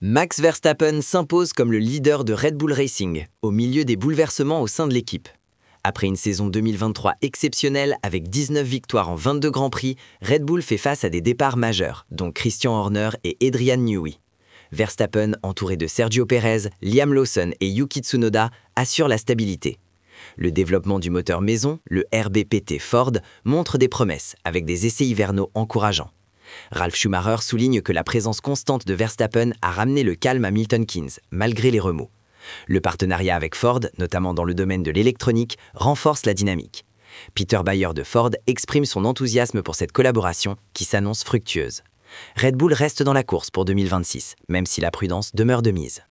Max Verstappen s'impose comme le leader de Red Bull Racing, au milieu des bouleversements au sein de l'équipe. Après une saison 2023 exceptionnelle avec 19 victoires en 22 Grands Prix, Red Bull fait face à des départs majeurs, dont Christian Horner et Adrian Newey. Verstappen, entouré de Sergio Perez, Liam Lawson et Yuki Tsunoda, assure la stabilité. Le développement du moteur maison, le RBPT Ford, montre des promesses, avec des essais hivernaux encourageants. Ralf Schumacher souligne que la présence constante de Verstappen a ramené le calme à Milton Keynes, malgré les remous. Le partenariat avec Ford, notamment dans le domaine de l'électronique, renforce la dynamique. Peter Bayer de Ford exprime son enthousiasme pour cette collaboration qui s'annonce fructueuse. Red Bull reste dans la course pour 2026, même si la prudence demeure de mise.